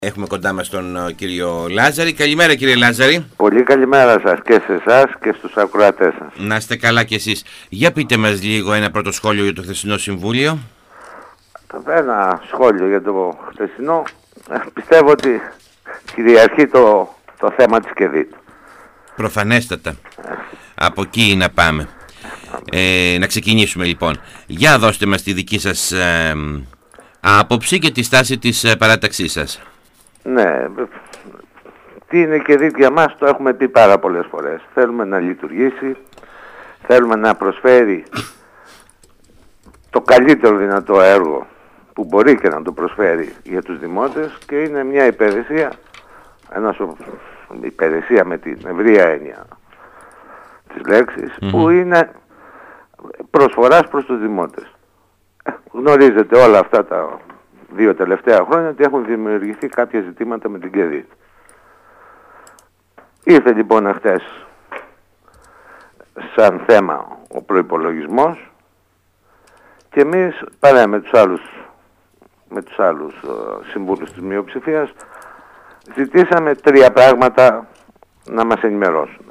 Έχουμε κοντά μας τον κύριο Λάζαρη. Καλημέρα, κύριε Λάζαρη. Πολύ καλημέρα σας και σε εσάς και στους ακροατές σας. Να είστε καλά κι εσείς. Για πείτε μας λίγο ένα πρώτο σχόλιο για το χθεσινό συμβούλιο. Ένα σχόλιο για το χθεσινό. Πιστεύω ότι κυριαρχεί το θέμα της ΚΕΔΙΤ. Προφανέστατα. Από εκεί να πάμε. Να ξεκινήσουμε λοιπόν. Για δώστε μας τη δική σας άποψη και τη στάση της παράταξής σας. Ναι, τι είναι η ΚΕΔΙΤ για μας το έχουμε πει πάρα πολλές φορές. Θέλουμε να λειτουργήσει, θέλουμε να προσφέρει το καλύτερο δυνατό έργο που μπορεί και να το προσφέρει για τους δημότες και είναι μια υπηρεσία, υπηρεσία με την ευρία έννοια της λέξης, που είναι προσφοράς προς τους δημότες. Γνωρίζετε όλα αυτά τα 2 τελευταία χρόνια ότι έχουν δημιουργηθεί κάποια ζητήματα με την ΚΕΔΙΤ. Ήρθε λοιπόν χτες σαν θέμα ο προϋπολογισμός και εμείς παρά με τους άλλους συμβούλους της μειοψηφίας ζητήσαμε 3 πράγματα να μας ενημερώσουν.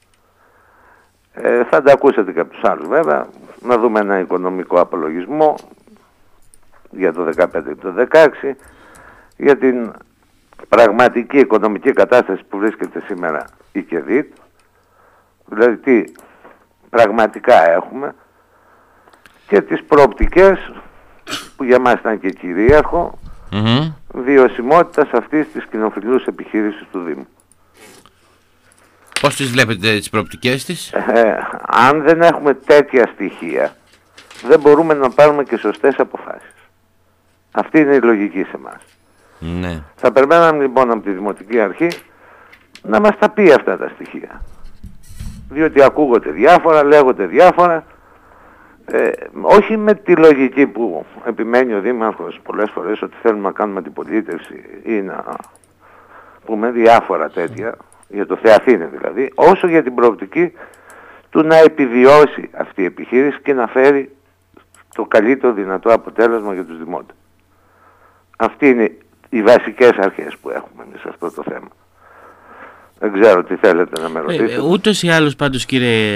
Θα τα ακούσετε και από τους άλλους βέβαια. Να δούμε ένα οικονομικό απολογισμό για το 2015 και το 2016, για την πραγματική οικονομική κατάσταση που βρίσκεται σήμερα η ΚΕΔΙΤ, δηλαδή τι πραγματικά έχουμε και τις προοπτικές που για μας ήταν και κυρίαρχο βιωσιμότητας αυτής της κοινοφιλούς επιχείρησης του Δήμου. Πώς τις βλέπετε τις προοπτικές της? Αν δεν έχουμε τέτοια στοιχεία δεν μπορούμε να πάρουμε και σωστές αποφάσεις. Αυτή είναι η λογική σε εμάς. Ναι. Θα περιμέναμε λοιπόν από τη Δημοτική Αρχή να μας τα πει αυτά τα στοιχεία. Διότι ακούγονται διάφορα, λέγονται διάφορα, όχι με τη λογική που επιμένει ο Δήμαρχος πολλές φορές ότι θέλουμε να κάνουμε αντιπολίτευση ή να πούμε διάφορα τέτοια, για το Θεαθήνε δηλαδή, όσο για την προοπτική του να επιβιώσει αυτή η επιχείρηση και να φέρει το καλύτερο δυνατό αποτέλεσμα για τους δημότες. Αυτοί είναι οι βασικές αρχές που έχουμε εμείς σε αυτό το θέμα. Δεν ξέρω τι θέλετε να με ρωτήσετε. Ούτως ή άλλως πάντως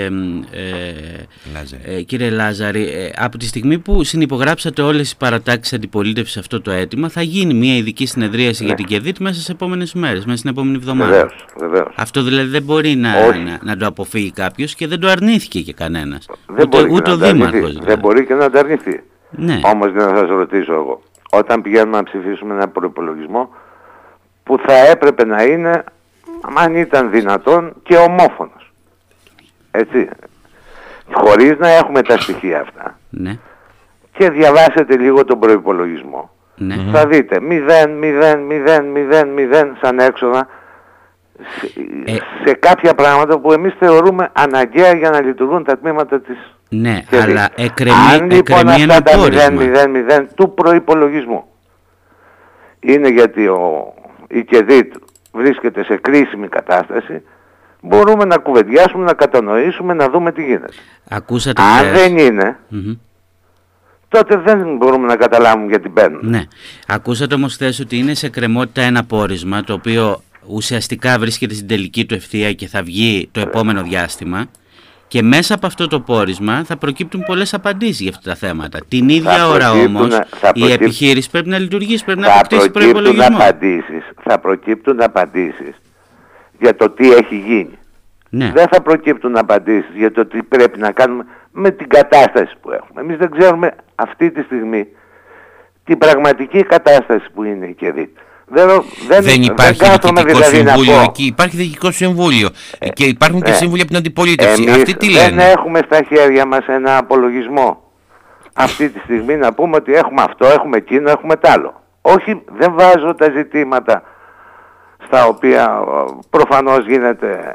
κύριε Λάζαρη, από τη στιγμή που συνυπογράψατε όλες τις παρατάξεις αντιπολίτευσης σε αυτό το αίτημα, θα γίνει μια ειδική συνεδρίαση για την ΚΕΔΙΤ μέσα στις επόμενες μέρες, μέσα στην επόμενη εβδομάδα. Βεβαίως. Αυτό δηλαδή δεν μπορεί να το αποφύγει κάποιος και δεν το αρνήθηκε και κανένας. Ούτε ο Δήμαρχος. Δεν μπορεί και να το αρνηθεί. Ναι. Όμως να σας ρωτήσω εγώ, όταν πηγαίνουμε να ψηφίσουμε ένα προϋπολογισμό που θα έπρεπε να είναι, αν ήταν δυνατόν, και ομόφωνος. Έτσι. Χωρίς να έχουμε τα στοιχεία αυτά. Ναι. Και διαβάσετε λίγο τον προϋπολογισμό. Ναι. Θα δείτε 0 σαν έξοδα σε κάποια πράγματα που εμείς θεωρούμε αναγκαία για να λειτουργούν τα τμήματα της. Ναι, ΚΕΔΙΤ. αλλά Αν λοιπόν αυτά τα 0 του προϋπολογισμού είναι γιατί η ΚΕΔΙΤ βρίσκεται σε κρίσιμη κατάσταση, μπορούμε να κουβεντιάσουμε, να κατανοήσουμε, να δούμε τι γίνεται. Ακούσατε αν δεν είναι, τότε δεν μπορούμε να καταλάβουμε γιατί μπαίνουν. Ναι. Ακούσατε όμως χθες ότι είναι σε κρεμότητα ένα πόρισμα το οποίο ουσιαστικά βρίσκεται στην τελική του ευθεία και θα βγει το επόμενο διάστημα, και μέσα από αυτό το πόρισμα θα προκύπτουν πολλές απαντήσεις για αυτά τα θέματα. Την ίδια ώρα όμως η επιχείρηση πρέπει να λειτουργήσει, πρέπει να αποκτήσει προϋπολογισμό. Θα προκύπτουν απαντήσεις για το τι έχει γίνει. Ναι. Δεν θα προκύπτουν απαντήσεις για το τι πρέπει να κάνουμε με την κατάσταση που έχουμε. Εμείς δεν ξέρουμε αυτή τη στιγμή την πραγματική κατάσταση που είναι η ΚΕΔΙΤ. Δεν υπάρχει διοικητικό συμβούλιο εκεί, υπάρχει διοικητικό συμβούλιο και υπάρχουν και σύμβουλοι από την αντιπολίτευση. Αυτοί τι λένε? Δεν έχουμε στα χέρια μας ένα απολογισμό αυτή τη στιγμή να πούμε ότι έχουμε αυτό, έχουμε εκείνο, έχουμε τ' άλλο. Όχι, δεν βάζω τα ζητήματα στα οποία προφανώς γίνεται,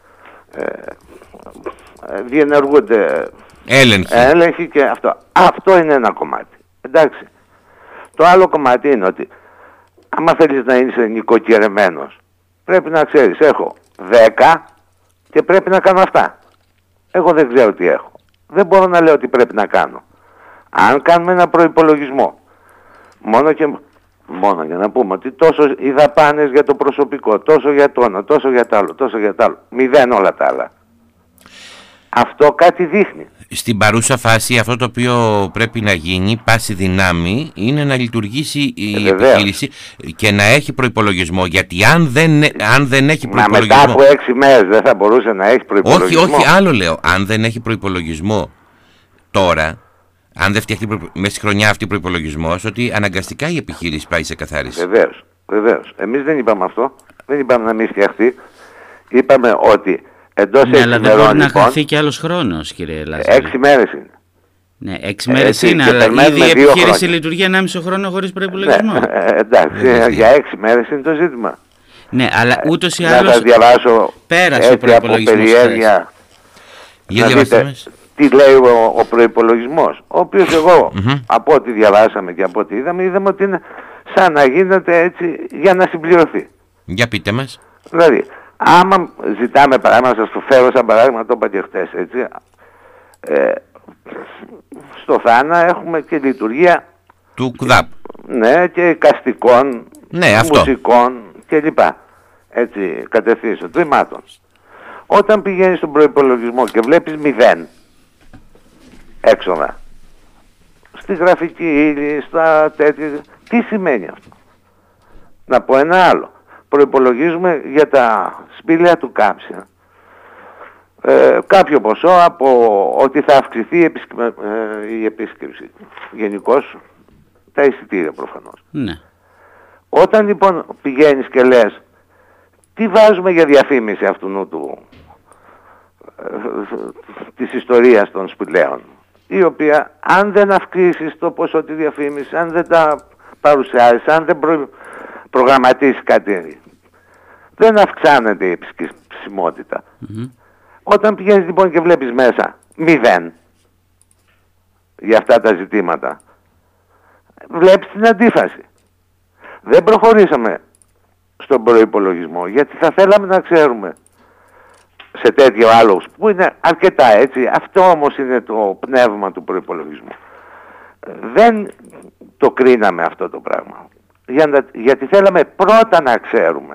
διενεργούνται έλεγχοι και αυτό. Αυτό είναι ένα κομμάτι. Εντάξει. Το άλλο κομμάτι είναι ότι άμα θέλεις να είσαι νοικοκυρεμένος, πρέπει να ξέρεις, έχω 10 και πρέπει να κάνω αυτά. Εγώ δεν ξέρω τι έχω. Δεν μπορώ να λέω τι πρέπει να κάνω. Αν κάνουμε ένα προϋπολογισμό, μόνο και Μόνο για να πούμε ότι τόσο οι δαπάνες για το προσωπικό, τόσο για το ένα, τόσο για το άλλο, τόσο για το άλλο. 0 όλα τα άλλα. Αυτό κάτι δείχνει. Στην παρούσα φάση αυτό το οποίο πρέπει να γίνει πάση δυνάμει είναι να λειτουργήσει η επιχείρηση και να έχει προϋπολογισμό, γιατί αν δεν έχει προϋπολογισμό... Μα μετά από 6 μέρες δεν θα μπορούσε να έχει προϋπολογισμό? Όχι, άλλο λέω. Αν δεν έχει προϋπολογισμό τώρα, αν δεν φτιαχτεί μέσα στη χρονιά αυτή προϋπολογισμός, ότι αναγκαστικά η επιχείρηση πάει σε καθάριση. Βεβαίως. Εμείς δεν είπαμε αυτό. Δεν είπαμε να μην φτιαχτεί. Είπαμε ότι εντός 6 μέρων, αλλά δεν μπορεί να χαθεί και άλλος χρόνος, κύριε Λάζαρη. 6 μέρες είναι. Ναι, 6 μέρες είναι, αλλά ήδη η επιχείρηση λειτουργεί 1,5 χρόνο χωρίς προϋπολογισμό. Εντάξει, για 6 μέρες είναι το ζήτημα. Ναι, αλλά ούτως ή άλλως να σας διαβάσω πέρασε ο προϋπολογισμός. Από περιέργεια, για να δείτε τι λέει ο προϋπολογισμός, ο οποίος εγώ από ό,τι διαβάσαμε και από ό,τι είδαμε ότι είναι σαν να γίνεται έτσι για να συμπληρωθεί. Για πείτε μας. Δηλαδή, άμα ζητάμε παράδειγμα, σας το φέρω σαν παράδειγμα, το είπα και χτες, έτσι, στο Θάνα έχουμε και λειτουργία του ΚΔΑΠ. Ναι, και καστικών, μουσικών κλπ. Έτσι, κατευθύνσεων, τμήματων. Όταν πηγαίνεις στον προϋπολογισμό και βλέπεις 0 έξοδα, στη γραφική ύλη, στα τέτοια, τι σημαίνει αυτό? Να πω ένα άλλο. Προϋπολογίζουμε για τα σπήλαια του Κάψια κάποιο ποσό από ότι θα αυξηθεί η επίσκεψη. Γενικώς τα εισιτήρια προφανώς. Ναι. Όταν λοιπόν πηγαίνεις και λες τι βάζουμε για διαφήμιση αυτού της ιστορίας των σπηλαίων, η οποία αν δεν αυξήσεις το ποσό της διαφήμισης, αν δεν τα παρουσιάζεις, αν δεν προγραμματίσεις κάτι, δεν αυξάνεται η επισκεψιμότητα. Όταν πηγαίνεις λοιπόν και βλέπεις μέσα 0 για αυτά τα ζητήματα, βλέπεις την αντίφαση. Δεν προχωρήσαμε στον προϋπολογισμό γιατί θα θέλαμε να ξέρουμε σε τέτοιο άλλο που είναι αρκετά έτσι. Αυτό όμως είναι το πνεύμα του προϋπολογισμού. Δεν το κρίναμε αυτό το πράγμα γιατί θέλαμε πρώτα να ξέρουμε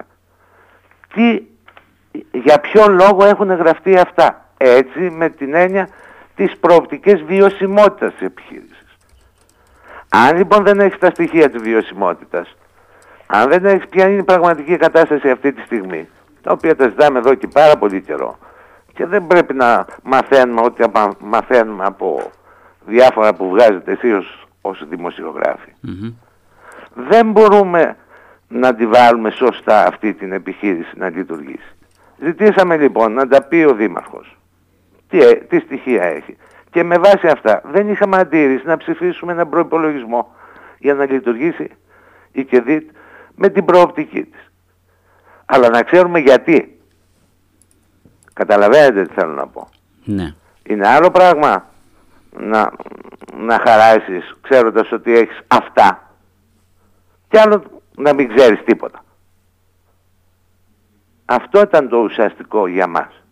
για ποιο λόγο έχουν γραφτεί αυτά. Έτσι, με την έννοια της προοπτικής βιωσιμότητας της επιχείρησης. Αν λοιπόν δεν έχεις τα στοιχεία της βιωσιμότητας, αν δεν έχεις ποια είναι η πραγματική κατάσταση αυτή τη στιγμή, τα οποία τα ζητάμε εδώ και πάρα πολύ καιρό, και δεν πρέπει να μαθαίνουμε ό,τι μαθαίνουμε από διάφορα που βγάζετε εσείς ως δημοσιογράφοι. Δεν μπορούμε να τη βάλουμε σωστά αυτή την επιχείρηση να λειτουργήσει. Ζητήσαμε λοιπόν να τα πει ο Δήμαρχος τι στοιχεία έχει. Και με βάση αυτά δεν είχαμε αντίρρηση να ψηφίσουμε έναν προϋπολογισμό για να λειτουργήσει η ΚΕΔΙΤ με την προοπτική της. Αλλά να ξέρουμε γιατί. Καταλαβαίνετε τι θέλω να πω. Ναι. Είναι άλλο πράγμα να χαράσεις ξέροντας ότι έχεις αυτά και άλλο να μην ξέρεις τίποτα. Αυτό ήταν το ουσιαστικό για μας.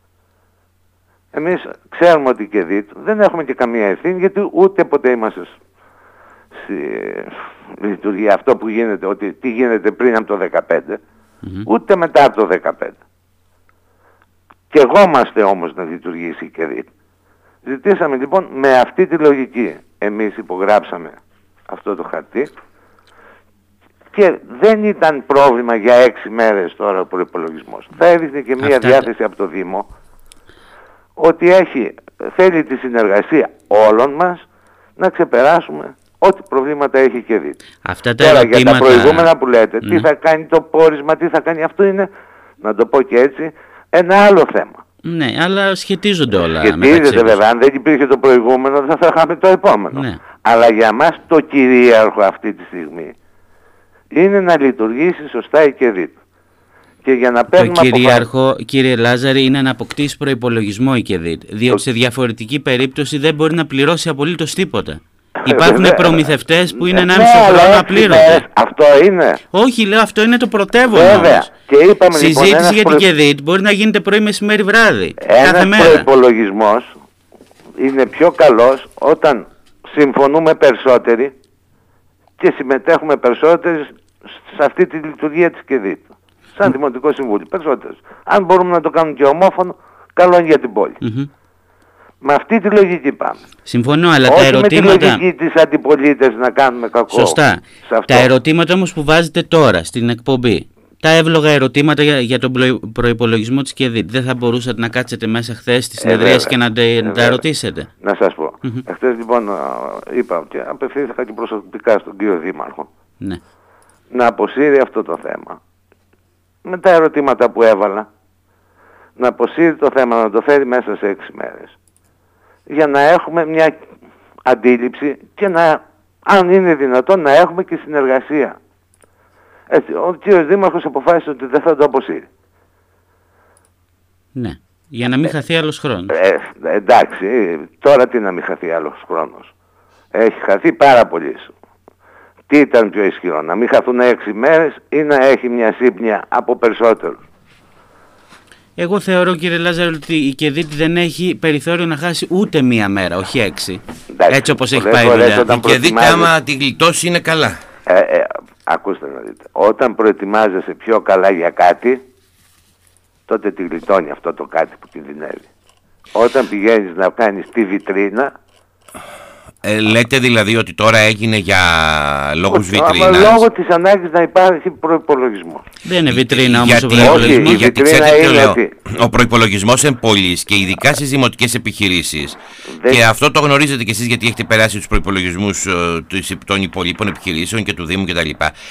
Εμείς ξέρουμε ότι και δεν έχουμε και καμία ευθύνη γιατί ούτε ποτέ είμαστε στη λειτουργία αυτό που γίνεται, ότι τι γίνεται πριν από το 2015, ούτε μετά από το 2015. Και εγώ είμαστε όμως να λειτουργήσει η ΚΕΔΙΤ. Ζητήσαμε λοιπόν με αυτή τη λογική. Εμείς υπογράψαμε αυτό το χαρτί και δεν ήταν πρόβλημα για 6 μέρες τώρα ο προϋπολογισμός. Θα έδειχνε και μια διάθεση από το Δήμο ότι θέλει τη συνεργασία όλων μας να ξεπεράσουμε ό,τι προβλήματα έχει και δει. Αυτά τα τώρα ερωτήματα... για τα προηγούμενα που λέτε, τι θα κάνει το πόρισμα, τι θα κάνει, αυτό είναι, να το πω και έτσι, ένα άλλο θέμα. Ναι, αλλά σχετίζονται όλα. Σχετίζεται βέβαια, αν δεν υπήρχε το προηγούμενο δεν θα είχαμε το επόμενο. Ναι. Αλλά για μας το κυρίαρχο αυτή τη στιγμή είναι να λειτουργήσει σωστά η ΚΕΔΙΤ. Και για να το κυρίαρχο, κύριε Λάζαρη, είναι να αποκτήσει προϋπολογισμό η ΚΕΔΙΤ. Διότι σε διαφορετική περίπτωση δεν μπορεί να πληρώσει απολύτως τίποτα. Υπάρχουν προμηθευτές που είναι 1,5 χρόνο απλήρωτοι. Αυτό είναι. Όχι, λέω, αυτό είναι το πρωτεύον. Βέβαια. Και είπαμε, συζήτηση λοιπόν, για την ΚΕΔΙΤ μπορεί να γίνεται πρωί, μεσημέρι, βράδυ. Κάθε μέρα. Ένας και συμμετέχουμε περισσότεροι σε αυτή τη λειτουργία της ΚΕΔΙΤ. Σαν Δημοτικό Συμβούλιο, περισσότερες. Αν μπορούμε να το κάνουμε και ομόφωνο, καλό είναι για την πόλη. Με αυτή τη λογική πάμε. Συμφωνώ, αλλά όχι τα ερωτήματα... με τη λογική της αντιπολίτευσης να κάνουμε κακό. Σωστά. Τα ερωτήματα όμως που βάζετε τώρα στην εκπομπή, τα εύλογα ερωτήματα για τον προϋπολογισμό της ΚΕΔΙΤ, δεν θα μπορούσατε να κάτσετε μέσα χθες στη συνεδρίαση και να τα ρωτήσετε? Να σας πω. Χθες λοιπόν είπα και απευθύνθηκα και προσωπικά στον κύριο Δήμαρχο, ναι, να αποσύρει αυτό το θέμα. Με τα ερωτήματα που έβαλα, να αποσύρει το θέμα, να το φέρει μέσα σε 6 μέρες. Για να έχουμε μια αντίληψη και να, αν είναι δυνατόν, να έχουμε και συνεργασία. Έτσι, ο κύριος Δήμαρχος αποφάσισε ότι δεν θα το αποσύρει. Ναι, για να μην χαθεί άλλος χρόνος. Εντάξει, τώρα τι να μην χαθεί άλλος χρόνος? Έχει χαθεί πάρα πολύ. Τι ήταν πιο ισχυρό, να μην χαθούν 6 μέρες ή να έχει μια σύμπνοια από περισσότερους? Εγώ θεωρώ, κύριε Λάζαρο, ότι η ΚΕΔΙΤ δεν έχει περιθώριο να χάσει ούτε μία μέρα, όχι 6. Εντάξει, έτσι όπως έχει πάει η δουλειά. Η ΚΕΔΙΤ άμα τη γλιτώσει είναι καλά. Ακούστε να δείτε. Όταν προετοιμάζεσαι πιο καλά για κάτι, τότε τη γλιτώνει αυτό το κάτι που κινδυνεύει. Όταν πηγαίνεις να κάνεις τη βιτρίνα... λέτε δηλαδή ότι τώρα έγινε για λόγους βιτρίνας? Λόγω της ανάγκης να υπάρχει προϋπολογισμός. Δεν είναι βιτρίνα όμως ο προϋπολογισμός. Γιατί ξέρετε, λέω, ο προϋπολογισμός εν πολλής και ειδικά στις δημοτικές επιχειρήσεις, και αυτό το γνωρίζετε κι εσείς γιατί έχετε περάσει τους προϋπολογισμούς των υπολείπων επιχειρήσεων και του Δήμου κτλ.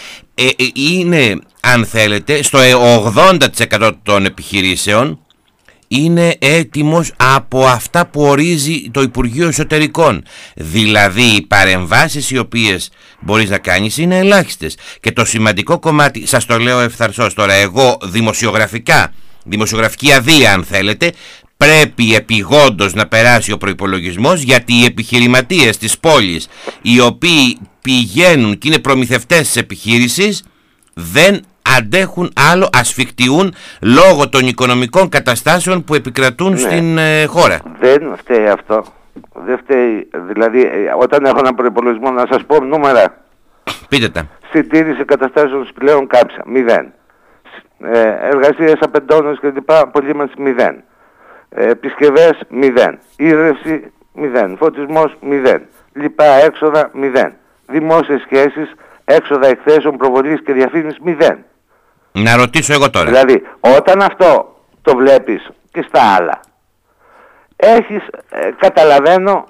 Είναι, αν θέλετε, στο 80% των επιχειρήσεων είναι έτοιμος από αυτά που ορίζει το Υπουργείο Εσωτερικών. Δηλαδή οι παρεμβάσεις οι οποίες μπορείς να κάνεις είναι ελάχιστες. Και το σημαντικό κομμάτι, σας το λέω ευθαρσώς τώρα, εγώ δημοσιογραφική αδεία αν θέλετε, πρέπει επιγόντως να περάσει ο προϋπολογισμός, γιατί οι επιχειρηματίες της πόλης, οι οποίοι πηγαίνουν και είναι προμηθευτές της επιχείρησης, δεν αντέχουν άλλο, ασφικτιούν λόγω των οικονομικών καταστάσεων που επικρατούν στην χώρα. Δεν φταίει αυτό. Δεν φταίει. Δηλαδή, όταν έχω έναν προϋπολογισμό, να σας πω νούμερα. Πείτε τα. Συντήρηση καταστάσεων πλέον κάψα, 0. Εργασίες απεντώνες και λοιπά, απολύμανση 0. Επισκευές 0. Ήρευση 0. Φωτισμός 0. Λοιπά έξοδα 0. Δημόσιες σχέσεις, έξοδα εκθέσεων, προβολής και διαφήμισης 0. Να ρωτήσω εγώ τώρα. Δηλαδή, όταν αυτό το βλέπεις και στα άλλα, έχεις, καταλαβαίνω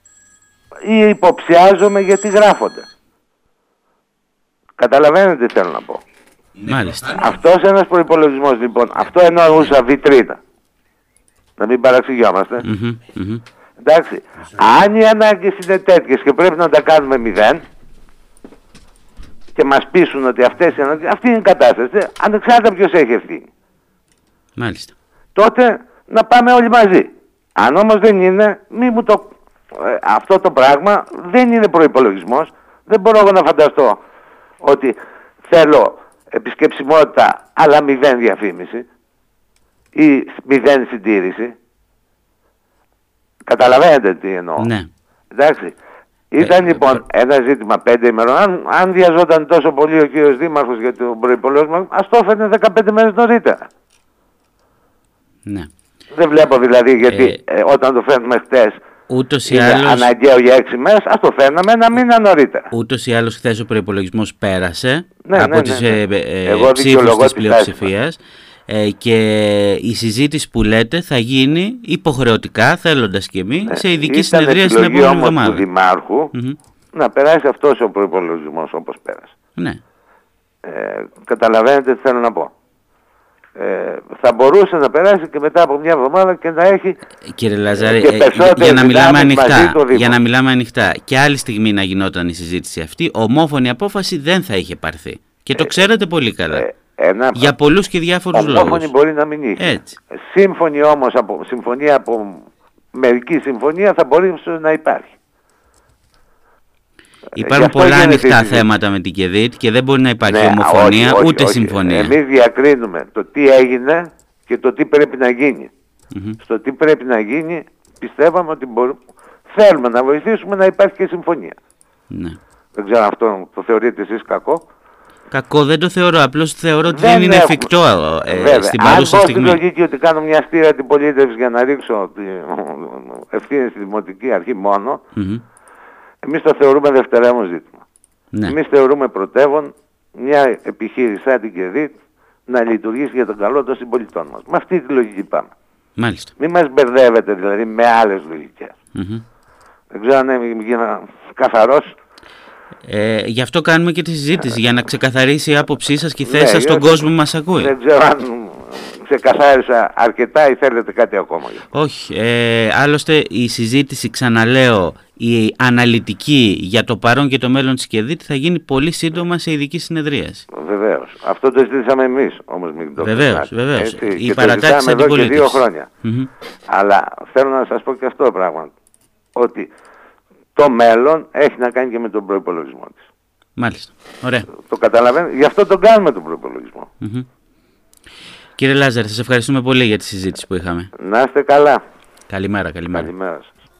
ή υποψιάζομαι γιατί γράφονται. Καταλαβαίνετε τι θέλω να πω. Μάλιστα. Αυτός ένας προϋπολογισμός λοιπόν, αυτό εννοούσα βιτρίνα. Να μην παραξηγιόμαστε. Εντάξει, αν οι ανάγκες είναι τέτοιες και πρέπει να τα κάνουμε 0, και μας πείσουν ότι αυτή είναι η κατάσταση, ανεξάρτητα ποιος έχει ευθύνη. Μάλιστα. Τότε να πάμε όλοι μαζί. Αν όμως δεν είναι, αυτό το πράγμα δεν είναι προϋπολογισμός. Δεν μπορώ εγώ να φανταστώ ότι θέλω επισκεψιμότητα αλλά 0 διαφήμιση ή 0 συντήρηση. Καταλαβαίνετε τι εννοώ? Ναι. Εντάξει. Ήταν λοιπόν ένα ζήτημα 5 ημερών. Αν βιαζόταν τόσο πολύ ο κύριος Δήμαρχος για τον προϋπολογισμό, ας το έφερνε 15 μέρες νωρίτερα. Ναι. Δεν βλέπω δηλαδή γιατί όταν το φέρνουμε χτες είναι αναγκαίο για 6 μέρες, ας το φέρναμε ένα μήνα νωρίτερα. Ούτως ή άλλως χθες ο προϋπολογισμός πέρασε από τις ψήφους της πλειοψηφίας. Και η συζήτηση που λέτε θα γίνει υποχρεωτικά, θέλοντας και εμείς, σε ειδική συνεδρία στην επόμενη εβδομάδα. Του Δημάρχου να περάσει αυτός ο προϋπολογισμός όπως πέρασε. Ναι. Καταλαβαίνετε τι θέλω να πω. Θα μπορούσε να περάσει και μετά από μια εβδομάδα και να έχει. Κύριε Λαζάρη, για να μιλάμε ανοιχτά, και άλλη στιγμή να γινόταν η συζήτηση αυτή, ομόφωνη απόφαση δεν θα είχε πάρθει. Και το ξέρετε πολύ καλά. Για πολλούς και διάφορους λόγους. Ομόφωνη μπορεί να μην είχε. Έτσι. Σύμφωνη όμως, συμφωνία από μερική συμφωνία θα μπορεί να υπάρχει. Υπάρχουν πολλά ανοιχτά θέματα με την ΚΕΔΙΤ και δεν μπορεί να υπάρχει ομοφωνία ούτε συμφωνία. Εμείς διακρίνουμε το τι έγινε και το τι πρέπει να γίνει. Στο τι πρέπει να γίνει πιστεύαμε ότι θέλουμε να βοηθήσουμε να υπάρχει και συμφωνία. Ναι. Δεν ξέρω αυτό το θεωρείτε εσείς κακό. Κακό δεν το θεωρώ, απλώς θεωρώ ότι δεν είναι εφικτό στην παρούσα Αν πω στιγμή. στη λογική ότι κάνω μια αστεία αντιπολίτευση για να ρίξω ευθύνη στη Δημοτική Αρχή μόνο, εμείς το θεωρούμε δευτερεύον ζήτημα. Ναι. Εμείς θεωρούμε πρωτεύον μια επιχείρηση σαν την ΚΕΔΙΤ να λειτουργήσει για τον καλό των συμπολιτών μας. Με αυτή τη λογική πάμε. Μάλιστα. Μην μας μπερδεύετε δηλαδή με άλλες λογικές. Δεν ξέρω αν γίνα καθαρός. Γι' αυτό κάνουμε και τη συζήτηση, για να ξεκαθαρίσει η άποψή σας και η θέση σας στον κόσμο που μας ακούει. Δεν ξέρω αν ξεκαθάρισα αρκετά ή θέλετε κάτι ακόμα. Όχι. Άλλωστε η συζήτηση, ξαναλέω, η αναλυτική για το παρόν και το μέλλον της ΚΕΔΙΤ θα γίνει πολύ σύντομα σε ειδική συνεδρίαση. Βεβαίως. Αυτό το ζητήσαμε εμείς όμως, μην το βεβαίως. Και το ζητάμε εδώ και 2 χρόνια. Αλλά θέλω να σας πω και αυτό το πράγμα. Ότι το μέλλον έχει να κάνει και με τον προϋπολογισμό της. Μάλιστα. Ωραία. Το καταλαβαίνετε. Γι' αυτό τον κάνουμε τον προϋπολογισμό. Κύριε Λάζαρη, σας ευχαριστούμε πολύ για τη συζήτηση που είχαμε. Να είστε καλά. Καλημέρα. Καλημέρα σας.